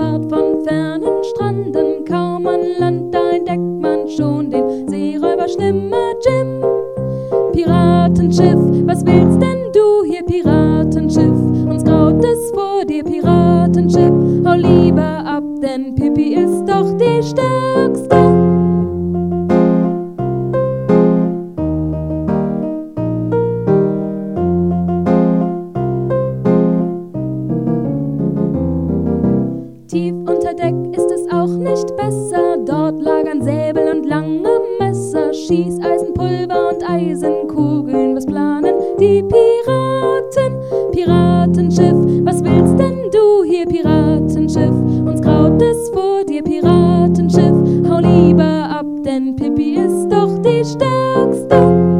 Fahrt von fernen Stranden. Kaum an Land, da entdeckt man schon den Seeräuber Schlimmer Jim. Piratenschiff, was willst denn du hier, Piratenschiff? Uns graut es vor dir, Piratenschiff. Hau lieber ab, denn Pippi ist doch die Stärkste. Tief unter Deck ist es auch nicht besser, dort lagern Säbel und lange Messer, Schießeisenpulver und Eisenkugeln. Was planen die Piraten? Piratenschiff, was willst denn du hier, Piratenschiff? Uns graut es vor dir, Piratenschiff. Hau lieber ab, denn Pippi ist doch die Stärkste.